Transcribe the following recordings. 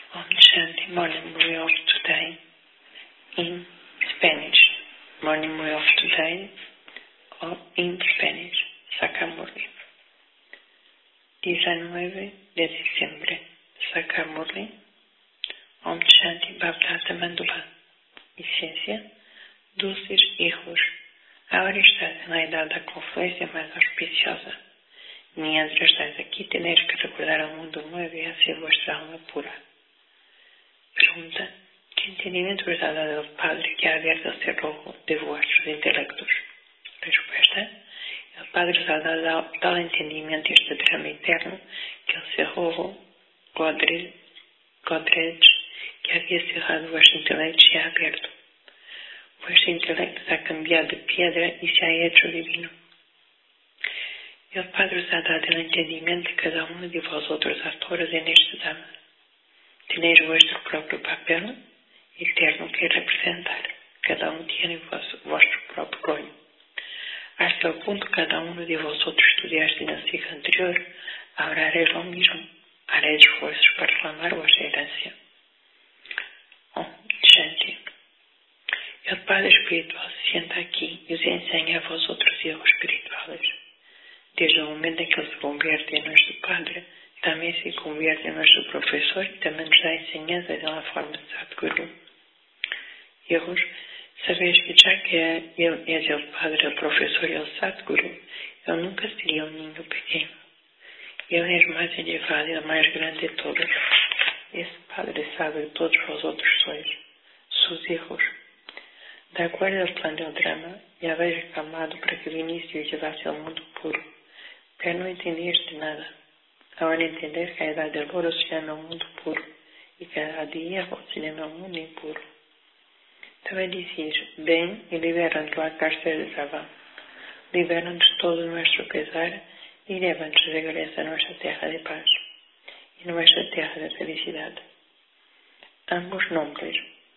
Om Shanti, morning prayer of today in Spanish. Morning prayer of today in Spanish. Sakamurli. 19 de diciembre. Sakamurli. Om Shanti Bhavdata Manduba. Y ciencia, dulces hijos, ahora estás en la edad da confluencia mais auspiciosa. Mientras estás aqui, tenéis que recordar ao mundo novo e hacia vuestra alma pura. Pregunta: ¿qué entendimiento os ha dado el Padre que ha abierto el cerrojo de vuestros intelectos? Respuesta: el Padre os ha dado tal entendimiento y este drama eterno que el cerrojo, Godrej, que había cerrado vuestro intelecto se ha abierto. Vuestro intelecto se ha cambiado de piedra y se ha hecho divino. El Padre os ha dado el entendimiento de cada uno de vosotros actores en este drama. Tenéis vuestro propio papel eterno que representar. Cada uno tiene vuestro propio rollo. Hasta el punto que cada uno de vosotros estudiaste en el ciclo anterior, ahora haréis lo mismo. Haréis esfuerzos para reclamar vuestra herencia. Om Shanti. El Padre Espiritual se sienta aquí y os enseña a vosotros hijos espirituales. Desde el momento en que Él se convierte en nuestro Padre, también se convierte en nuestro profesor y también nos da enseñanzas en la forma de Sadguru. Hijos, sabéis que ya que Él es el Padre, el profesor y el Sadguru, Él nunca sería un niño pequeño. Él es más elevado y el más grande de todos. Ese Padre sabe que todos vosotros sois sus hijos. De acuerdo al plan del drama, ya habéis reclamado para que Vinicius llevase al mundo puro, pero no entendiste nada. Ahora entender que a edad del oro se llama un mundo puro y que a edad de hierro se llama un mundo impuro. También decís: ven y liberan de la cárcel de Zaván, liberan de todo nuestro pesar y llévanos de regreso a nuestra tierra de paz y nuestra tierra de felicidad. Ambos nombres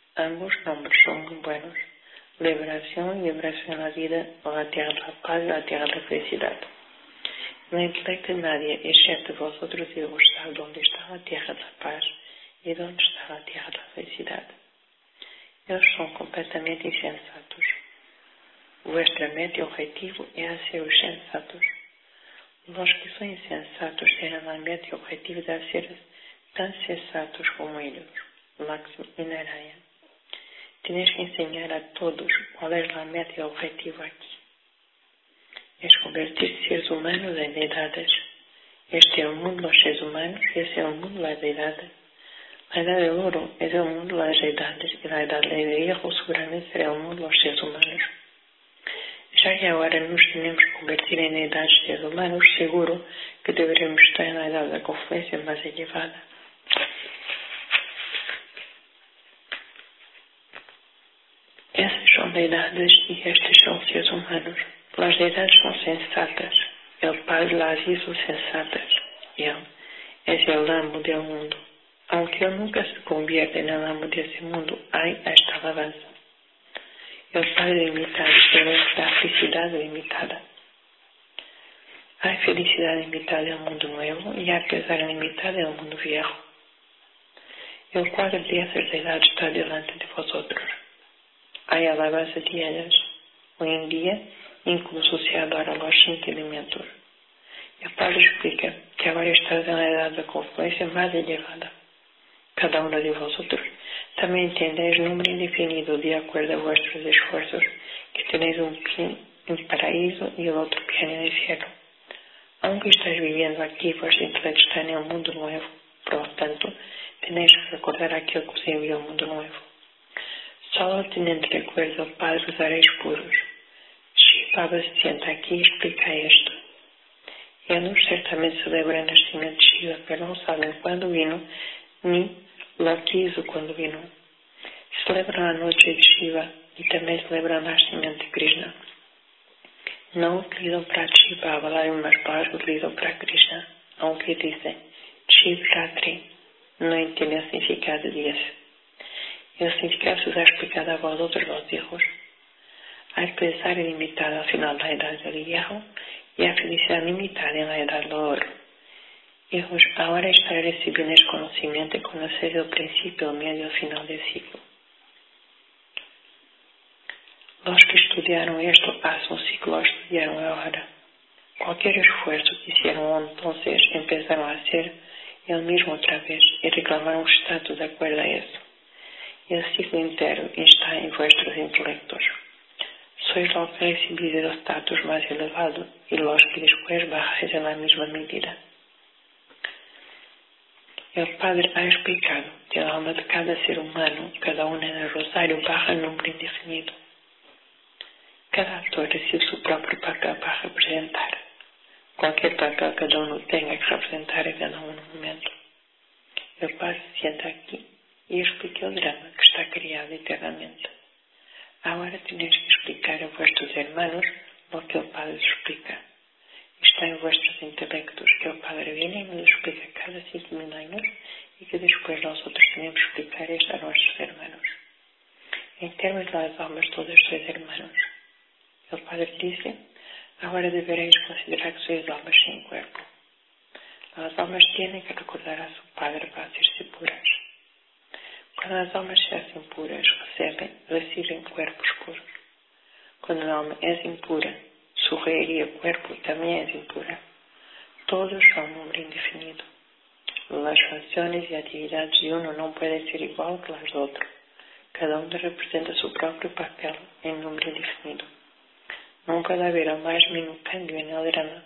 son muy buenos. Liberación y liberación en la vida, o la tierra de la paz y la tierra de la felicidad. No intelecto de nadie, excepto vosotros y hijos, sabe dónde está la tierra de la paz y dónde está la tierra de la felicidad. Ellos son completamente insensatos. Vuestra meta y objetivo é ser os sensatos. Los que son insensatos tienen la meta y objetivo de ser tan sensatos como ellos. Lakshmi y Narayana. Tenéis que enseñar a todos cuál es la meta y objetivo aquí. Es convertir seres humanos en deidades. Este es el mundo de los seres humanos y ese es el mundo de las deidades. La edad del oro es el mundo de las deidades y la edad del hierro seguramente será el mundo de los seres humanos. Ya que ahora nos tenemos que convertir en deidades de seres humanos, seguro que deberemos estar en la edad de la confluencia más elevada. Essas son deidades y estos son seres humanos. Las deidades son sensatas. El Padre las hizo sensatas. Él es el amo del mundo. Aunque Él nunca se convierte en el amo de ese mundo, hay esta alabanza. El Padre limitado tiene la felicidad limitada. Hay felicidad limitada en el mundo nuevo y hay pesar limitado en el mundo viejo. El cuadro de esas deidades está delante de vosotros. Hay alabanza de ellas. Hoy en día, incluso se adora los 5 elementos. El Padre explica que ahora estáis en la edad de confluencia más elevada. Cada uno de vosotros también entendéis número indefinido de acuerdo a vuestros esfuerzos, que tenéis un pie en el paraíso y el otro pie en el infierno. Aunque estáis viviendo aquí, vuestro intelecto está en el mundo nuevo. Por lo tanto, tenéis que recordar aquel que os envió al mundo nuevo. Solo teniendo recuerdo al Padre os haréis puros. Shiva Baba se sienta aquí y explica esto. Ellos certamente celebran el nacimiento de Shiva, pero no saben cuándo vino, ni lo que hizo cuando vino. Celebran la noche de Shiva y también celebran el nacimiento de Krishna. No utilizan para Shiva Baba las mismas palabras que utilizan para Krishna, aunque dicen Shivratri. No entienden el significado de eso. El significado se os ha explicado a vosotros los hijos. Hay pesar ilimitado al final de la edad del hierro y hay felicidad limitada en la edad del oro. Hijos, ahora está recibiendo el conocimiento y conocer el principio, el medio y el final del ciclo. Los que estudiaron esto hace un ciclo lo estudiaron ahora. Cualquier esfuerzo que hicieron entonces empezaron a hacer el mismo otra vez y reclamaron status de acuerdo a eso. El ciclo entero está en vuestros intelectos. Sois los que recibís el estatus más elevado y los que después bajáis en la misma medida. El Padre ha explicado que el alma de cada ser humano, cada una en el rosario, baja en número indefinido. Cada actor recibe su propio papel para representar. Cualquier papel cada uno tenga que representar en cada momento. El Padre se sienta aquí y explica el drama que está criado eternamente. Ahora tenéis que explicar a vuestros hermanos lo que el Padre explica. Está en vuestros intelectos que el Padre viene y nos explica cada 5.000 años y que después nosotros tenemos que explicar esto a nuestros hermanos. En términos de las almas, todos sois hermanos. El Padre dice, ahora deberéis considerar que sois almas sin cuerpo. Las almas tienen que recordar a su Padre para hacerse puras. Cuando las almas se hacen puras, reciben cuerpos puros. Cuando el alma es impura, su real cuerpo también es impura. Todos son un número indefinido. Las funciones y actividades de uno no pueden ser igual que las de otro. Cada uno representa su propio papel en número indefinido. No puede haber el más mínimo cambio en el drama.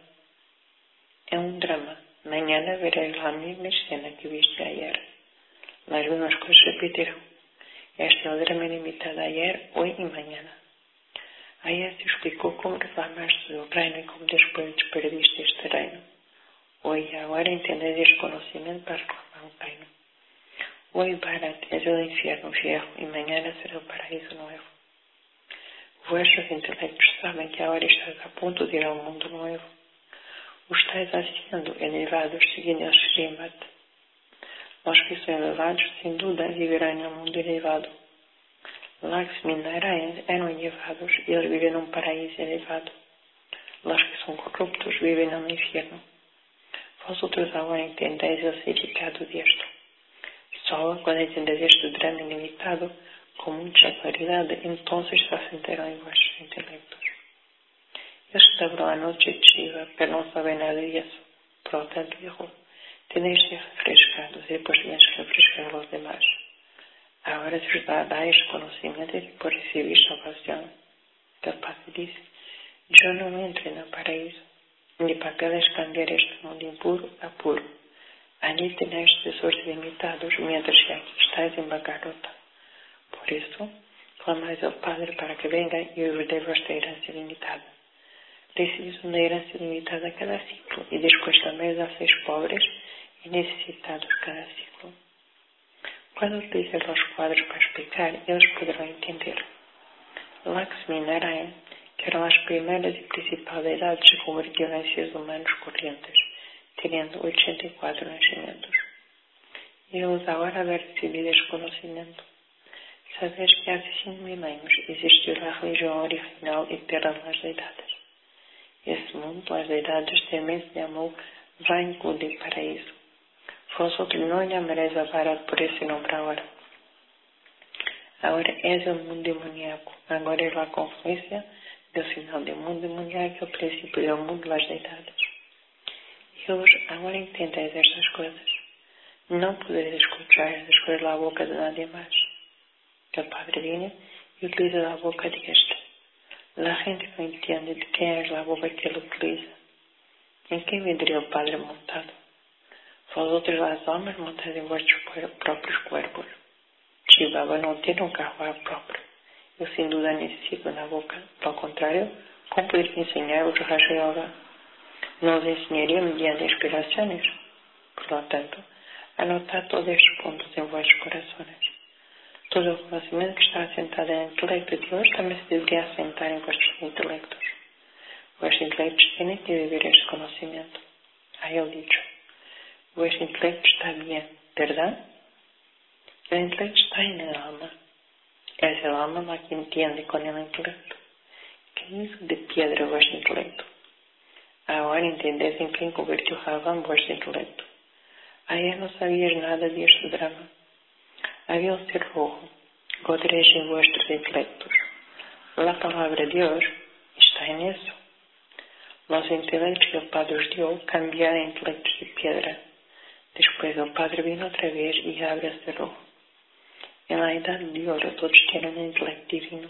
En un drama, mañana veréis la misma escena que viste ayer. Las mismas cosas se repetirán. Este es el drama limitado ayer, hoy y mañana. Ayer se explicó cómo reclamaste del reino y cómo después perdiste este reino. Hoy y ahora entendéis el conocimiento para reclamar un reino. Hoy Bharat es el infierno viejo y mañana será el paraíso nuevo. Vuestros intelectos saben que ahora estáis a punto de ir al mundo nuevo. Estáis haciendo elevados siguiendo el Srimad. Los que son elevados, sin duda, viverán en el mundo elevado. Lakshmi Narayan eran elevados y ellos viven en un paraíso elevado. Los que son corruptos viven en el infierno. Vosotros ahora entendéis el significado de esto. Solo cuando entendéis este drama ilimitado, con mucha claridad, entonces se asentarán en vuestros intelectos. Yo estaba la noche chiva, pero no sabe nada de eso. Por lo tanto, dijo, tenéis que refrescados y después tenéis que refrescar a los demás. Ahora se os dais conocimiento y después recibís salvación. El Padre dice, yo no entro en el paraíso. Mi papel es cambiar este mundo impuro a puro. Allí tenéis tesoros limitados, mientras que aquí estáis en bancarrota. Por eso, clamáis al Padre para que venga y os dé vuestra herencia limitada. Recibís una herencia limitada cada ciclo y después también os hacéis pobres y necesitados cada ciclo. Cuando utilicen los cuadros para explicar, eles poderão entender. Lakshmi Narayan, que eram as primeiras e principais idades, se convertiram em seres humanos correntes, tendo 84 nascimentos. Eles agora haver recebido este conhecimento. Sabeis que há 5.000 anos existiu a religião original e terra das deidades. Esse mundo, as deidades também se chamou Vaikuntha paraíso. Vosotros no llamaréis a Bharat por ese nombre ahora. Ahora es el mundo demoníaco. Ahora es la confluencia del final del mundo demoníaco, el principio del mundo de las deidades. Y os ahora entendéis estas cosas. No podréis escuchar después la boca de nadie más. El Padre viene y utiliza la boca de este. La gente no entiende de quién es la boca que él utiliza. ¿En qué vendría el Padre montado? Vosotros las almas montáis en vuestros propios cuerpos. Si Baba no tiene un carruaje propio, yo sin duda necesito una boca. Por el contrario, ¿cómo podría enseñaros Raja Yoga? No os enseñaría mediante inspiraciones. Por lo tanto, anotad todos estos puntos en vuestros corazones. Todo el conocimiento que está asentado en el intelecto de Dios también se debería asentar en vuestros intelectos. Vuestros intelectos tienen que vivir este conocimiento. Hay el dicho. Vuestro intelecto está bien, ¿verdad? El intelecto está en el alma. Es el alma la que entiende con el intelecto. ¿Qué hizo de piedra vuestro intelecto? Ahora entendéis en quién convirtió Ravan vuestro intelecto. Ayer no sabías nada de este drama. Había el ser rojo, godreja en vuestros intelectos. La palabra de Dios está en eso. Los intelectos que el Padre os dio cambiaron a intelectos de piedra. Después el Padre vino otra vez y abre el cerrojo. En la edad de oro todos tienen un intelecto divino.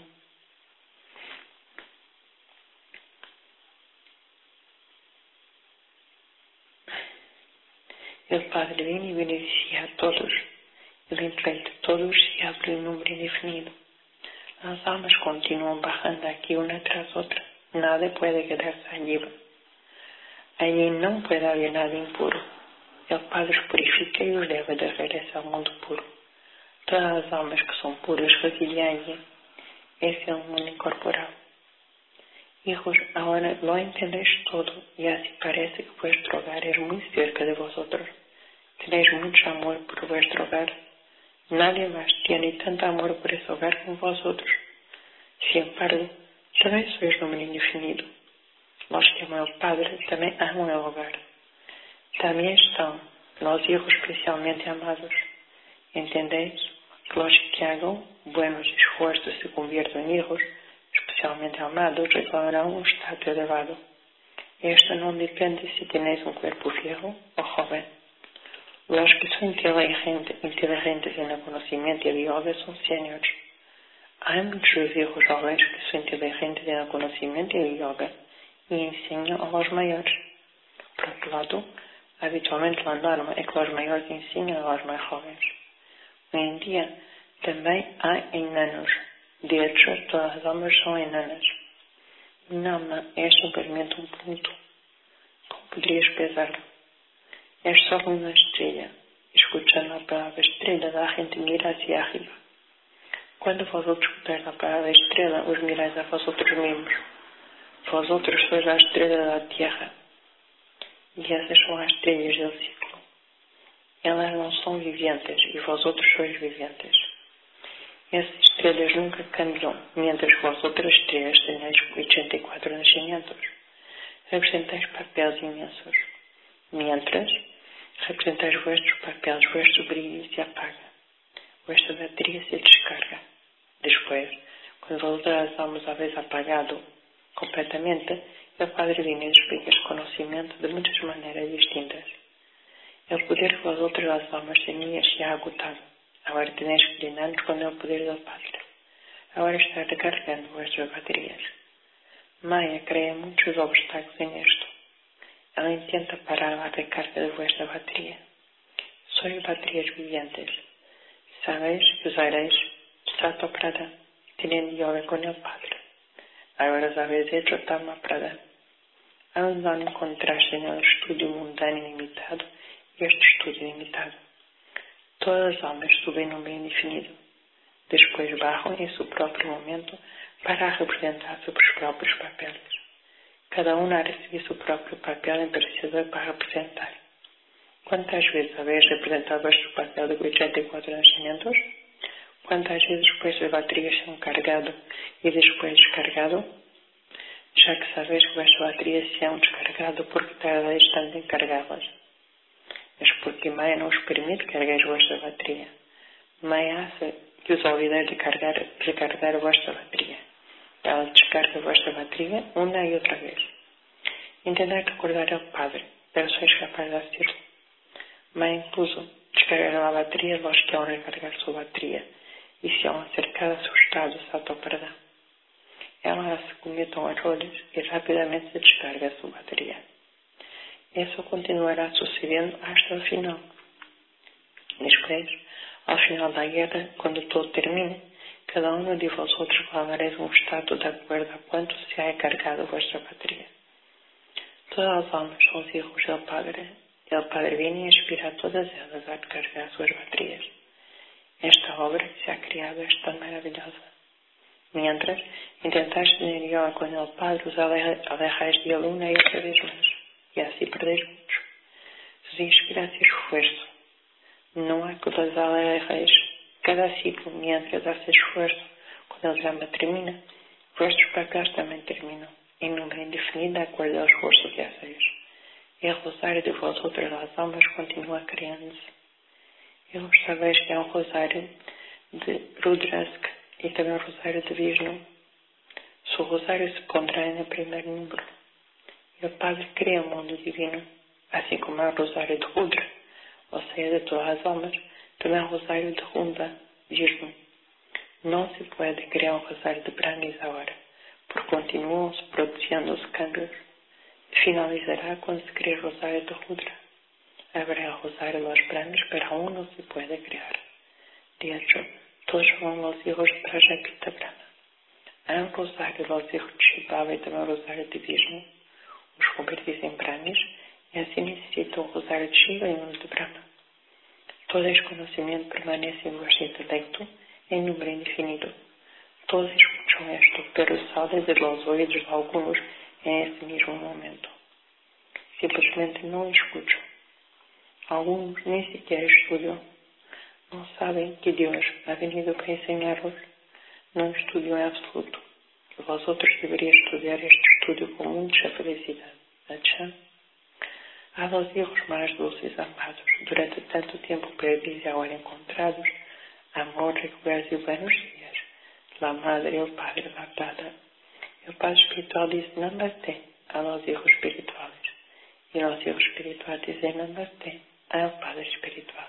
El Padre vino y beneficia a todos. El intelecto de todos se abre en número indefinido. Las almas continuam bajando aquí una tras otra. Nada puede quedarse allí. Allí no puede haber nada impuro. El Padre os purifica y os leva de regreso al mundo puro. Todas las almas que son puras residían allí. Ese es el mundo incorporado. Hijos, ahora lo entendéis todo y así parece que vuestro hogar es muy cerca de vosotros. Tenéis mucho amor por vuestro hogar. Nadie más tiene tanto amor por ese hogar como vosotros. Sin embargo, também sois número indefinido. Los que amam el Padre também amam el hogar. Também estão los hijos especialmente amados. ¿Entendéis? Que los que hagan buenos esfuerzos se conviertan en hijos especialmente amados reclamarán un estatus elevado. Esto no depende si tenéis un cuerpo viejo o joven. Los que son inteligentes en el conocimiento y el yoga son seniors. Hay muchos hijos jóvenes que son inteligentes en el conocimiento y el yoga y enseñan a los mayores. Por otro lado, habitualmente la norma es que los mayores enseñan a los más jóvenes. Hoy en día también hay enanos. De hecho, todas las almas son enanas. Un alma es simplemente un punto. ¿Cómo podrías pesarlo? Es solo una estrella. Escuchando la palabra estrella, la gente mira hacia arriba. Cuando vosotros escucháis la palabra estrella, os miráis a vosotros mismos. Vosotros sois la estrella de la tierra. Y esas son las estrellas del ciclo. Elas não são vivientes y vosotros sois vivientes. Esas estrellas nunca cambian, mientras que vosotras estrellas tenéis 84 nacimientos. Representáis papéis inmensos. Mientras, representáis vuestros papéis, vuestro brilho se apaga. Vuestra batería se descarga. Después, cuando vosotras almas habéis apagado completamente, el Padre viene y explica ese conocimiento de muchas maneras distintas. El poder que vosotras las almas teníais se ha agotado. Ahora tenéis que llenarnos con el poder del Padre. Ahora está recargando vuestras baterías. Maya crea muchos obstáculos en esto. Ela intenta parar la recarga de vuestra batería. Sois baterías vivientes. Sabéis que usaréis Sato Prada, teniendo yoga con el Padre. Ahora os habéis hecho Tama Prada. Aún no encontraste en el estudio mundano ilimitado y este estudio ilimitado. Todas las almas suben un número indefinido. Después bajan en su propio momento para representar sus propios papeles. Cada uno ha recibido su propio papel en merecedor para representar. ¿Cuántas veces habéis representado vuestro papel de 84 nacimientos? ¿Cuántas veces vuestras baterías se han cargado y después descargado? Ya que sabéis que vuestras baterías se han descargado porque tardáis tanto en cargarlas. Es porque Maya no os permite cargar vuestra batería. Maya hace que os olvidéis de recargar vuestra batería. Ela descarga vuestra batería una y otra vez. Intentad recordar al Padre, pero sois capaz de hacerlo. Maya incluso descargará la batería los que han recargar su batería y se han acercado a su estado Sato Prada. Ela hace cometam errores y rápidamente se descarga su batería. Eso continuará sucediendo hasta el final. Después, al final de la guerra, cuando todo termine, cada uno de vosotros clamaréis un estado de acuerdo a cuánto se ha cargado vuestra batería. Todas las almas son hijos del Padre. El Padre viene y inspira a todas ellas a cargar sus baterías. Esta obra que se ha creado es tan maravillosa. Mientras, intentáis tener yoga con el Padre, os alejáis de él una y otra vez más. Y así perdéis mucho. Si inspiráis esfuerzo, no hay que os alejéis. Cada ciclo, mientras hace esfuerzo, cuando el drama termina, vuestros papeles también terminan, en número indefinido de acuerdo al esfuerzo que hacéis. El rosário de vosotras as almas continua criando-se. Eu sabéis que é um rosário de Rudrask e também um rosário de Vishnu. Se o rosário se contrai no primeiro número, e o Padre cria o mundo divino, assim como é o rosário de Rudra, ou seja, de todas as almas, também é o rosário de Runda, Vishnu. Não se pode criar um rosário de Brahmis agora, porque continuam-se produzindo os câmbios. Finalizará quando se cria o rosário de Rudra. Habrá el rosario de los Brahmis, pero aún no se puede crear. De hecho, todos son los hijos de Prajapita Brahma. Há um rosário de los hijos de Shiva e também um rosário de Vishnu. Os convertidos em Brahmis, e assim necessitam um rosário de Shiva e um de Brahma. Todo esse conhecimento permanece em vuestro intelecto em número indefinido. Todos escuchan esto, pero sale de los oídos de algunos en ese mismo momento. Simplesmente não escuchan. Alguns nem sequer estudam. Não sabem que Deus ha venido para ensinar-los. Não estudam em absoluto. Vós outros deveriam estudar este estudo com muita felicidade. Acham? Há dos hijos mais doces amados, durante tanto tempo perdidos e agora encontrados, amor, recuperos e buenos dias. La Madre e o Padre Baptada. E o Padre Espiritual diz Namaste a los hijos espirituales. E los hijos espirituales dizem Namaste ao Padre Espiritual.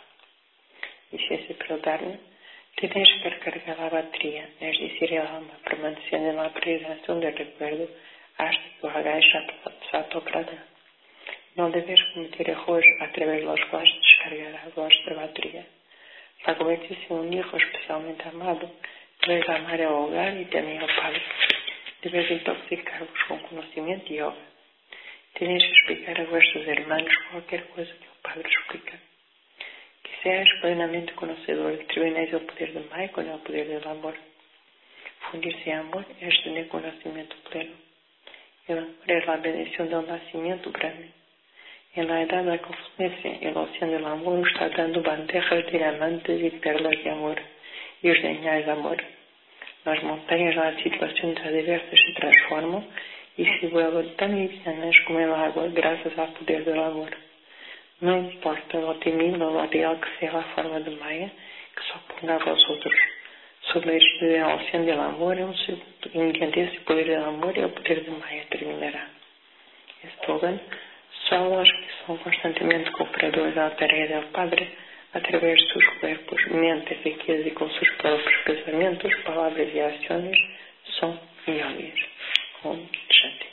E se se perguntarem, tenéis que recargar a batería, es decir, el alma, permaneciendo en la presencia de recuerdo hasta que hagáis Satopradana. Não deveis cometer erros através dos quais descargar a vossa bateria. Para convertir-se em um hijo especialmente amado, deveis amar ao hogar e também ao Padre. Deveis intoxicar-vos com conhecimento e yoga. Tenéis que explicar a vossos irmãos qualquer coisa que o Padre explica. Que seáis plenamente conhecedores, tribunéis o poder de Maya com o poder do amor. Fundir-se em amor é tener conhecimento pleno. El amor es la bendición del nacimiento Brahmi. En la edad de la confluencia, el océano del amor está dando bandejas de diamantes y perlas de amor y señales de amor. Las montañas de las situaciones adversas se transforman y se vuelven tan livianas como el agua gracias al poder del amor. No importa lo temible o lo real que sea la forma de Maya que se oponga a vosotros. Sobre el océano del amor, un segundo, y mediante ese poder del amor, el poder de Maya terminará. Slogan: solo los que son constantemente cooperadores de la tarea del Padre, a través de sus cuerpos, mentes, riquezas y con sus propios pensamientos, palabras y acciones, son yogis. Om Shanti.